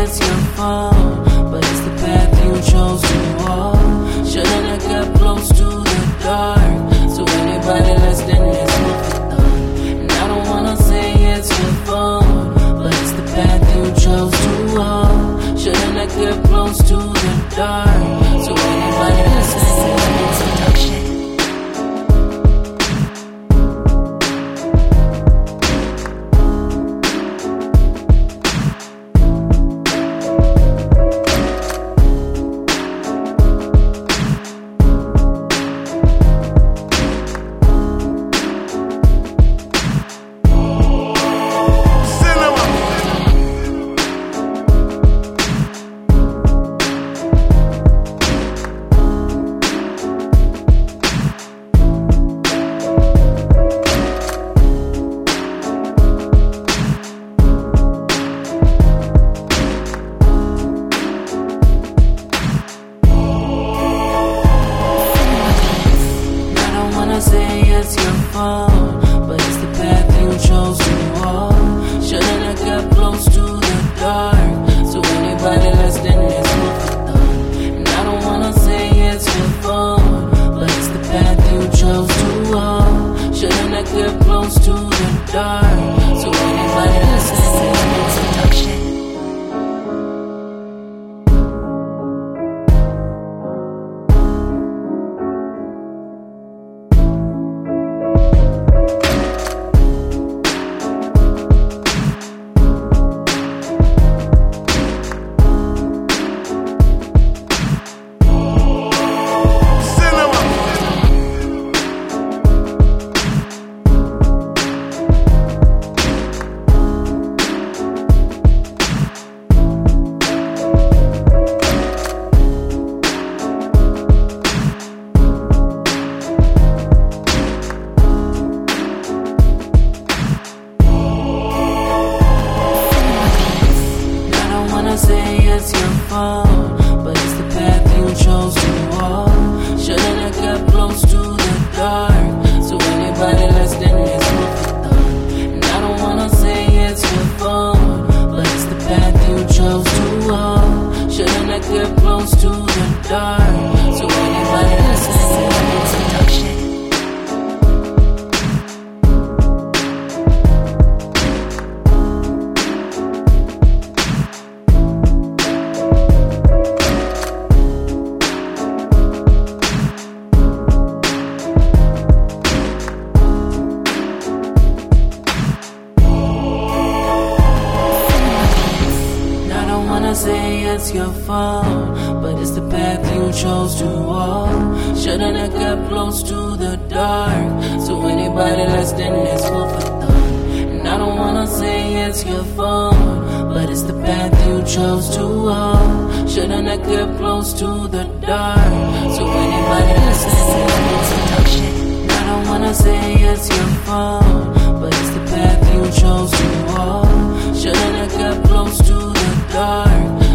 it's your fault, but it's the path you chose to walk. Shouldn't have got close to the dark, so anybody less than this will be thought. And I don't wanna say it's your fault, but it's the path you chose to walk. Shouldn't have got close to the dark, so anybody less than this will be seduction. Say it's your fault, but it's the path you chose to walk. Shouldn't have got close to the dark, so anybody less than this will be thought. And I don't wanna say it's your fault, but it's the path you chose to walk. Shouldn't have got close to the dark, so anybody less than this will be seduction. Say it's your fault, but it's the path you chose to walk. Shouldn't have got close to the dark, so anybody less than this will be thought. And I don't wanna say it's your fault, but it's the path you chose to walk. Shouldn't have got close to the dark, so anybody less than this will be seduction. Say it's your fault, but it's the path you chose to walk. Shouldn't have got close to the dark, so anybody less than this will be thought. And I don't wanna say it's your fault, but it's the path you chose to walk. Shouldn't have got close to the dark, so anybody less than this will be seduction. I don't wanna say it's your fault, but it's the path you chose to walk. Shouldn't have got close to the dark,